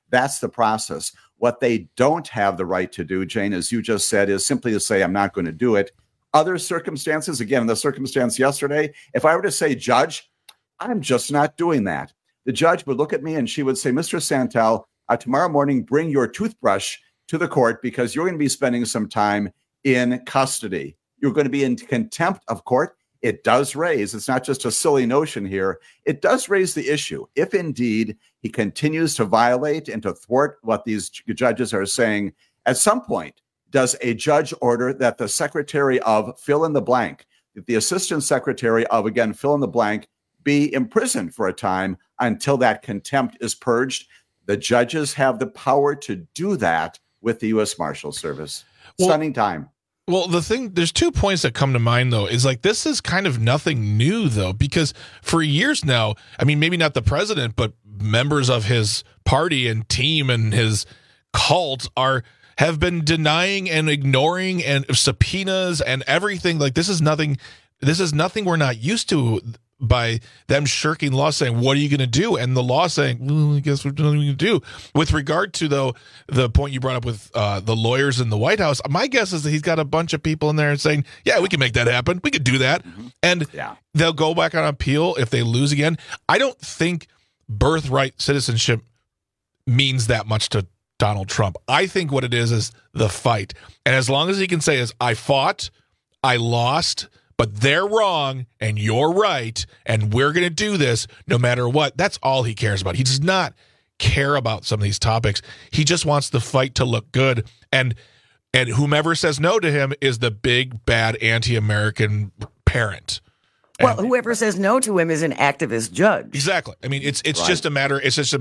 That's the process. What they don't have the right to do, Jane, as you just said, is simply to say, I'm not going to do it. Other circumstances, again, in the circumstance yesterday, if I were to say, Judge, I'm just not doing that, the judge would look at me and she would say, Mr. Santel, tomorrow morning, bring your toothbrush to the court because you're going to be spending some time in custody. You're going to be in contempt of court. It does raise, it's not just a silly notion here, it does raise the issue. If indeed he continues to violate and to thwart what these judges are saying, at some point, does a judge order that the secretary of fill in the blank, the assistant secretary of, again, fill in the blank, be imprisoned for a time until that contempt is purged? The judges have the power to do that with the U.S. Marshal Service. Stunning time. Well, there's 2 points that come to mind, though, is like this is kind of nothing new, though, because for years now, I mean, maybe not the president, but members of his party and team and his cult have been denying and ignoring and subpoenas and everything. Like this is nothing we're not used to by them shirking law, saying, what are you going to do? And the law saying, well, I guess we're nothing we can do. With regard to, though, the point you brought up with the lawyers in the White House, my guess is that he's got a bunch of people in there saying, yeah, we can make that happen. We could do that. Mm-hmm. And they'll go back on appeal if they lose again. I don't think birthright citizenship means that much to Donald Trump. I think what it is the fight. And as long as he can say is, I fought, I lost, but they're wrong and you're right, and we're going to do this no matter what. That's all he cares about. He does not care about some of these topics. He just wants the fight to look good. And whomever says no to him is the big, bad, anti-American parent. Well, whoever says no to him is an activist judge. Exactly. I mean, it's right. just a matter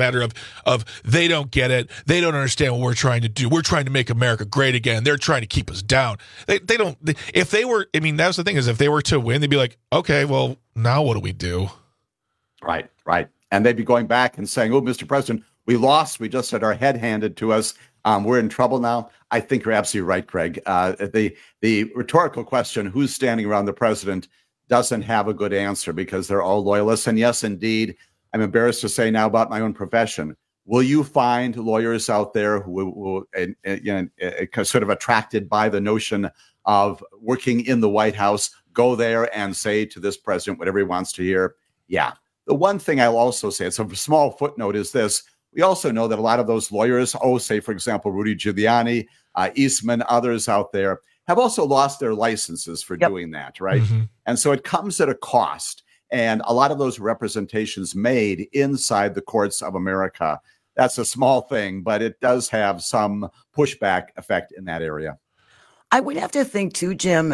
of they don't get it. They don't understand what we're trying to do. We're trying to make America great again. They're trying to keep us down. They don't. If they were, I mean, that's the thing is, if they were to win, they'd be like, okay, well, now what do we do? Right. And they'd be going back and saying, oh, Mr. President, we lost. We just had our head handed to us. We're in trouble now. I think you're absolutely right, Craig. The rhetorical question, who's standing around the president, doesn't have a good answer because they're all loyalists. And yes, indeed, I'm embarrassed to say now about my own profession. Will you find lawyers out there who sort of attracted by the notion of working in the White House, go there and say to this president whatever he wants to hear? Yeah. The one thing I'll also say, it's a small footnote, is this. We also know that a lot of those lawyers, say, for example, Rudy Giuliani, Eastman, others out there, have also lost their licenses for doing that, right? Mm-hmm. And so it comes at a cost. And a lot of those representations made inside the courts of America, that's a small thing, but it does have some pushback effect in that area. I would have to think too, Jim.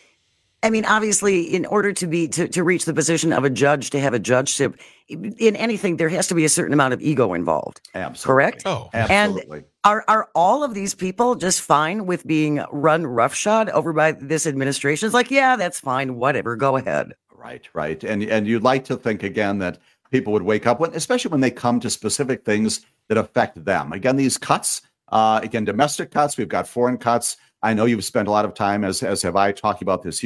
I mean, obviously, in order to reach the position of a judge, to have a judgeship, in anything, there has to be a certain amount of ego involved. Absolutely. Correct? Oh, absolutely. And are all of these people just fine with being run roughshod over by this administration? It's like, yeah, that's fine. Whatever. Go ahead. Right. And you'd like to think, again, that people would wake up, especially when they come to specific things that affect them. Again, these cuts, domestic cuts, we've got foreign cuts. I know you've spent a lot of time, as have I, talking about this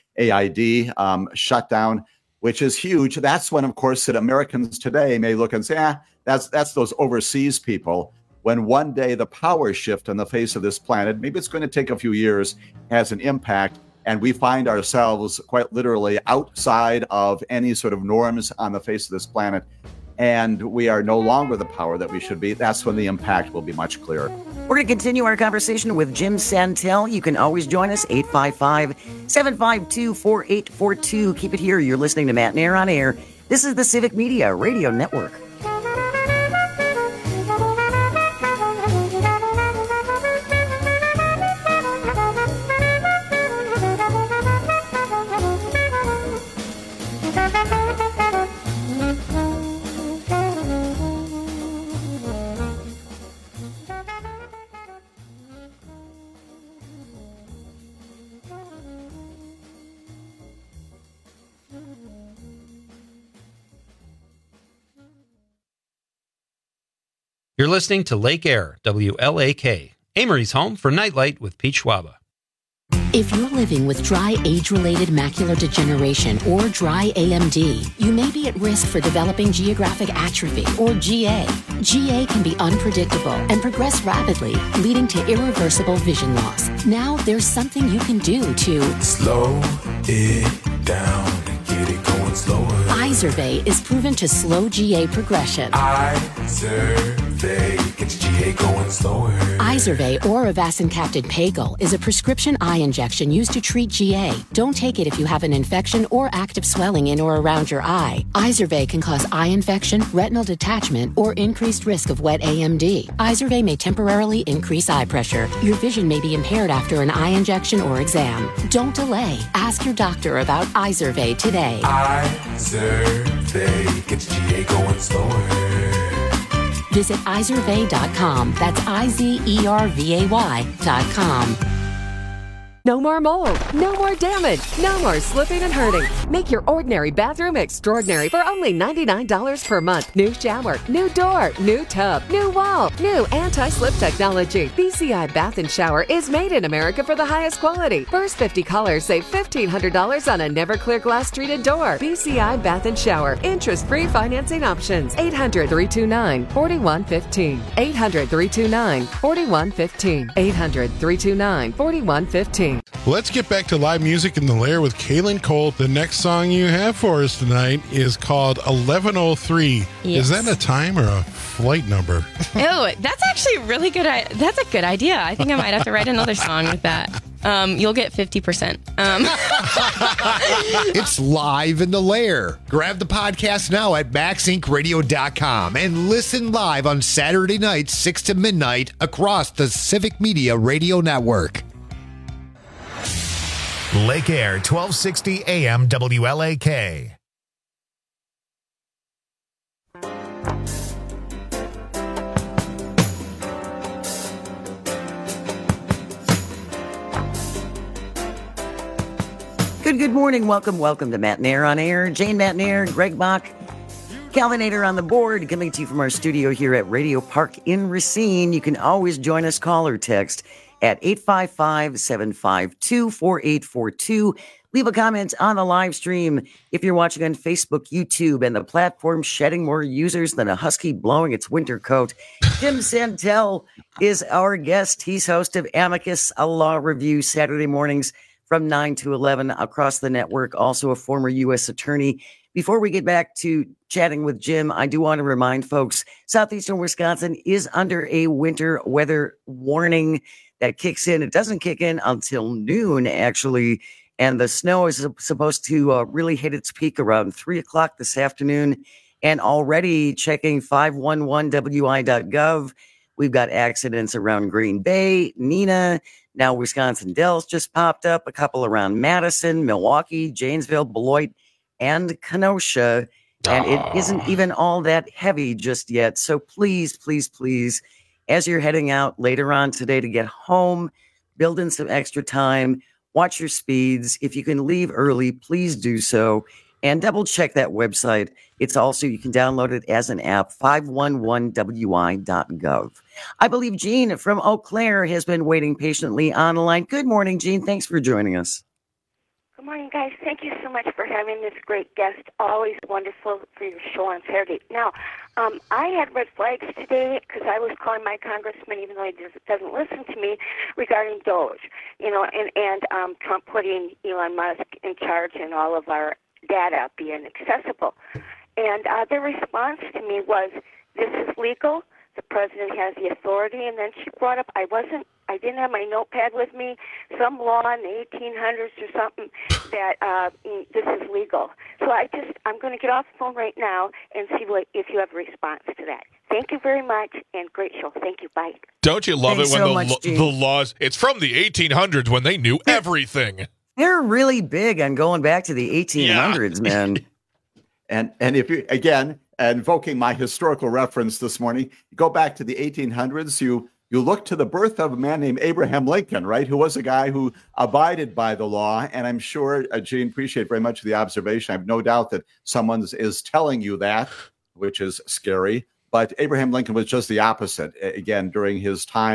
USAID shutdown, which is huge. That's when, of course, that Americans today may look and say, that's those overseas people. When one day the power shift on the face of this planet, maybe it's going to take a few years, has an impact, and we find ourselves quite literally outside of any sort of norms on the face of this planet, and we are no longer the power that we should be. That's when the impact will be much clearer. We're going to continue our conversation with Jim Santel. You can always join us, 855-752-4842. Keep it here. You're listening to Matt and Air on Air. This is the Civic Media Radio Network. You're listening to Lake Air, WLAK, Amory's home for Nightlight with Pete Schwaba. If you're living with dry age-related macular degeneration or dry AMD, you may be at risk for developing geographic atrophy or GA. GA can be unpredictable and progress rapidly, leading to irreversible vision loss. Now there's something you can do to slow it down and get it going slower. Izervay is proven to slow GA progression. Izervay gets GA going slower. Izervay or avacincaptad pagel is a prescription eye injection used to treat GA. Don't take it if you have an infection or active swelling in or around your eye. Izervay can cause eye infection, retinal detachment, or increased risk of wet AMD. Izervay may temporarily increase eye pressure. Your vision may be impaired after an eye injection or exam. Don't delay. Ask your doctor about Izervay today. Izervay gets GA going slower. Visit Izervay.com. That's IZERVAY.com. No more mold, no more damage, no more slipping and hurting. Make your ordinary bathroom extraordinary for only $99 per month. New shower, new door, new tub, new wall, new anti-slip technology. BCI Bath and Shower is made in America for the highest quality. First 50 callers save $1,500 on a never clear glass treated door. BCI Bath and Shower. Interest-free financing options. 800-329-4115. 800-329-4115. 800-329-4115. Let's get back to live music in the Lair with Kaylin Cole. The next song you have for us tonight is called 1103. Yes. Is that a time or a flight number? Oh, that's actually really good. That's a good idea. I think I might have to write another song with that. You'll get 50%. It's live in the Lair. Grab the podcast now at MaxIncRadio.com and listen live on Saturday nights, 6 to midnight across the Civic Media Radio Network. Lake Air, 1260 AM WLAK. Good morning. Welcome to Matt Nair on Air. Jane Matt Nair, Greg Bach, Calvinator on the board, coming to you from our studio here at Radio Park in Racine. You can always join us, call or text at 855-752-4842. Leave a comment on the live stream if you're watching on Facebook, YouTube, and the platform shedding more users than a husky blowing its winter coat. Jim Santel is our guest. He's host of Amicus, a law review, Saturday mornings from 9 to 11 across the network, also a former U.S. attorney. Before we get back to chatting with Jim, I do want to remind folks, southeastern Wisconsin is under a winter weather warning that kicks in. It doesn't kick in until noon, actually, and the snow is supposed to really hit its peak around 3 o'clock this afternoon. And already checking 511wi.gov, we've got accidents around Green Bay, Neenah, now Wisconsin Dells just popped up, a couple around Madison, Milwaukee, Janesville, Beloit, and Kenosha. And it isn't even all that heavy just yet. So please, please, please, as you're heading out later on today to get home, build in some extra time, watch your speeds. If you can leave early, please do so. And double check that website. It's also, you can download it as an app, 511wi.gov. I believe Jean from Eau Claire has been waiting patiently on the line. Good morning, Jean. Thanks for joining us. Good morning, guys. Thank you so much for having this great guest. Always wonderful for your show on Saturday. Now, I had red flags today because I was calling my congressman, even though he doesn't listen to me, regarding Doge, and Trump putting Elon Musk in charge and all of our data being accessible. And their response to me was, this is legal. The president has the authority. And then she brought up, I didn't have my notepad with me, some law in the 1800s or something that this is legal. So I'm going to get off the phone right now and see if you have a response to that. Thank you very much, and great show. Thank you. Bye. Don't you love Thanks it when so the laws, it's from the 1800s when they knew everything. They're really big on going back to the 1800s, man. And if you, again, invoking my historical reference this morning, you go back to the 1800s, you look to the birth of a man named Abraham Lincoln, right, who was a guy who abided by the law. And I'm sure, Gene, appreciate very much the observation. I have no doubt that someone is telling you that, which is scary. But Abraham Lincoln was just the opposite, again, during his time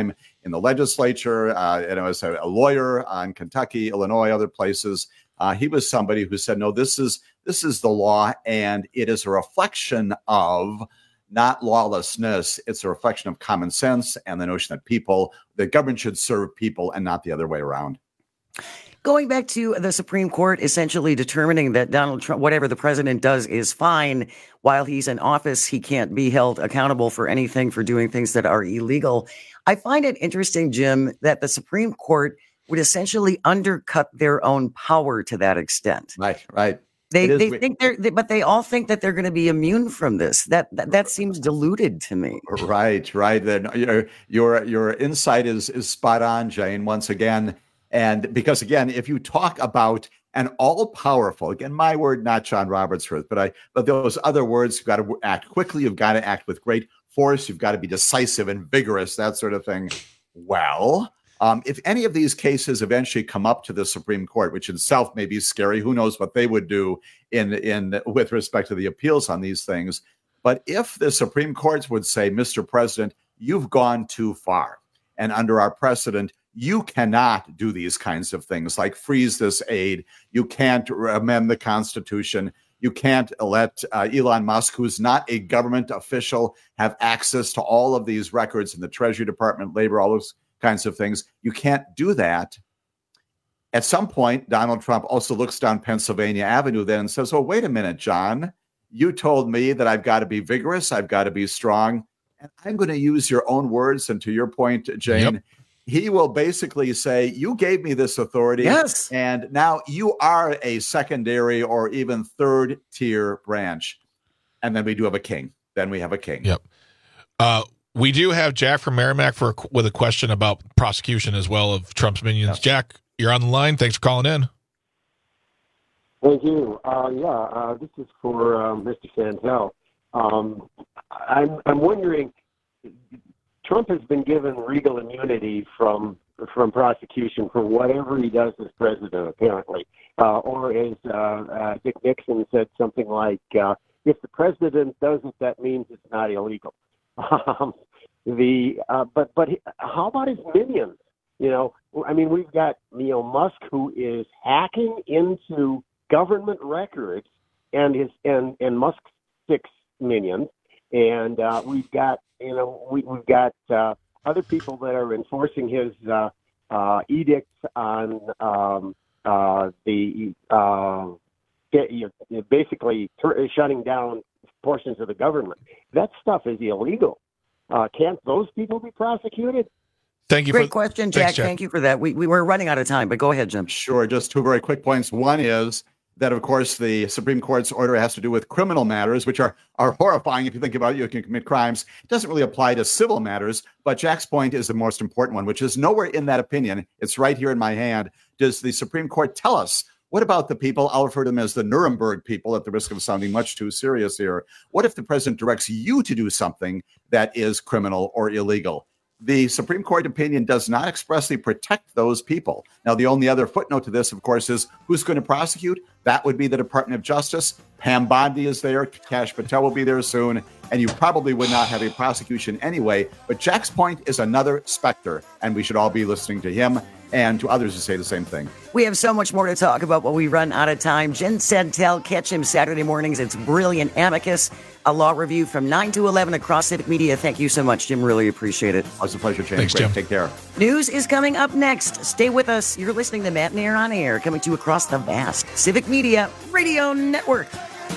in the legislature, and as a lawyer in Kentucky, Illinois, other places. He was somebody who said, no, this is the law, and it is a reflection of not lawlessness. It's a reflection of common sense and the notion that the government should serve people and not the other way around. Going back to the Supreme Court essentially determining that Donald Trump, whatever the president does is fine. While he's in office, he can't be held accountable for anything for doing things that are illegal. I find it interesting, Jim, that the Supreme Court would essentially undercut their own power to that extent. Right. They think but they all think that they're going to be immune from this. That seems diluted to me. Right. Then your insight is spot on, Jane. Once again. And because, again, if you talk about an all-powerful, again, my word, not John Roberts' words, but those other words, you've got to act quickly, you've got to act with great force, you've got to be decisive and vigorous, that sort of thing. Well, if any of these cases eventually come up to the Supreme Court, which itself may be scary, who knows what they would do in with respect to the appeals on these things. But if the Supreme Court would say, Mr. President, you've gone too far, and under our precedent, you cannot do these kinds of things like freeze this aid. You can't amend the Constitution. You can't let Elon Musk, who's not a government official, have access to all of these records in the Treasury Department, labor, all those kinds of things. You can't do that. At some point, Donald Trump also looks down Pennsylvania Avenue then and says, oh, wait a minute, John. You told me that I've got to be vigorous. I've got to be strong. And I'm going to use your own words. And to your point, Jane, he will basically say, you gave me this authority. Yes. And now you are a secondary or even third tier branch. And then we do have a king. Yep. We do have Jack from Merrimack with a question about prosecution as well of Trump's minions. Yes. Jack, you're on the line. Thanks for calling in. Thank you. This is for Mr. Santel. I'm wondering, Trump has been given legal immunity from prosecution for whatever he does as president, apparently. Or as Dick Nixon said something like, if the president does it, that means it's not illegal. But how about his minions? We've got Musk, who is hacking into government records, and Musk's 6 minions, and we've got we've got other people that are enforcing his edicts on basically shutting down portions of the government. That stuff is illegal. Can't those people be prosecuted? Thank you. Great question, Jack. Thanks, Jack. Thank you for that. We were running out of time, but go ahead, Jim. Sure. Just 2 very quick points. One is that, of course, the Supreme Court's order has to do with criminal matters, which are horrifying. If you think about it, you can commit crimes. It doesn't really apply to civil matters. But Jack's point is the most important one, which is nowhere in that opinion. It's right here in my hand. Does the Supreme Court tell us, what about the people, I'll refer to them as the Nuremberg people at the risk of sounding much too serious here. What if the president directs you to do something that is criminal or illegal? The Supreme Court opinion does not expressly protect those people. Now, the only other footnote to this, of course, is who's going to prosecute? That would be the Department of Justice. Pam Bondi is there. Kash Patel will be there soon. And you probably would not have a prosecution anyway. But Jack's point is another specter, and we should all be listening to him and to others who say the same thing. We have so much more to talk about, but we run out of time. Jen Santel, catch him Saturday mornings. It's Brilliant Amicus, a law review from 9 to 11 across Civic Media. Thank you so much, Jim. Really appreciate it. It's a pleasure, Jim. Thanks, Jim. Take care. News is coming up next. Stay with us. You're listening to Matt and Air on Air, coming to you across the vast Civic Media Radio Network.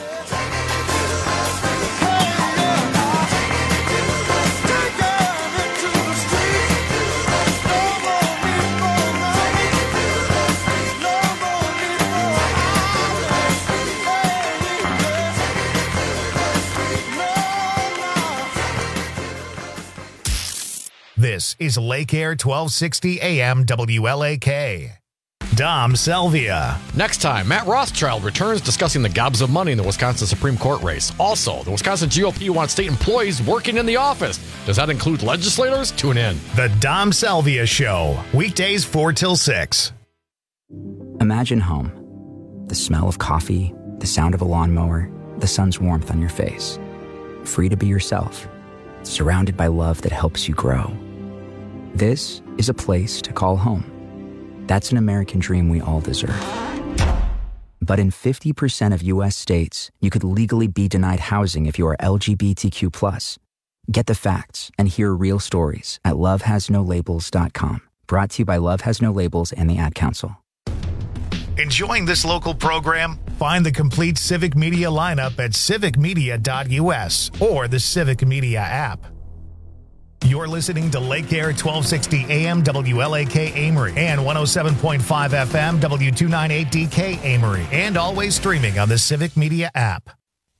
This is Lake Air 1260 AM WLAK. Dom Selvia. Next time, Matt Rothschild returns discussing the gobs of money in the Wisconsin Supreme Court race. Also, the Wisconsin GOP wants state employees working in the office. Does that include legislators? Tune in. The Dom Selvia Show. Weekdays 4 till 6. Imagine home. The smell of coffee, the sound of a lawnmower, the sun's warmth on your face. Free to be yourself. Surrounded by love that helps you grow. This is a place to call home. That's an American dream we all deserve. But in 50% of U.S. states, you could legally be denied housing if you are LGBTQ+. Get the facts and hear real stories at lovehasnolabels.com. Brought to you by Love Has No Labels and the Ad Council. Enjoying this local program? Find the complete Civic Media lineup at civicmedia.us or the Civic Media app. You're listening to Lake Air 1260 AM WLAK Amory and 107.5 FM W298DK Amory, and always streaming on the Civic Media app.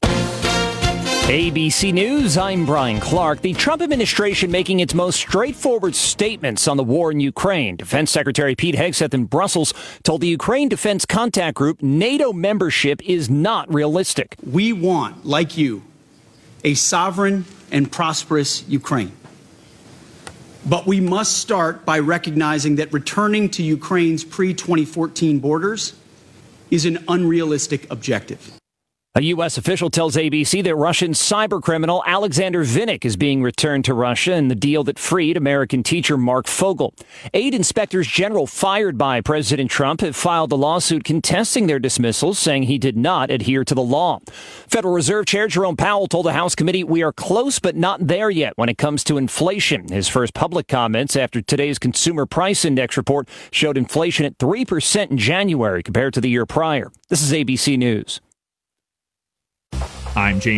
ABC News, I'm Brian Clark. The Trump administration making its most straightforward statements on the war in Ukraine. Defense Secretary Pete Hegseth in Brussels told the Ukraine Defense Contact Group NATO membership is not realistic. We want, like you, a sovereign and prosperous Ukraine. But we must start by recognizing that returning to Ukraine's pre-2014 borders is an unrealistic objective. A U.S. official tells ABC that Russian cybercriminal Alexander Vinnik is being returned to Russia in the deal that freed American teacher Mark Fogel. 8 inspectors general fired by President Trump have filed a lawsuit contesting their dismissals, saying he did not adhere to the law. Federal Reserve Chair Jerome Powell told the House committee, "We are close but not there yet when it comes to inflation." His first public comments after today's Consumer Price Index report showed inflation at 3% in January compared to the year prior. This is ABC News. I'm James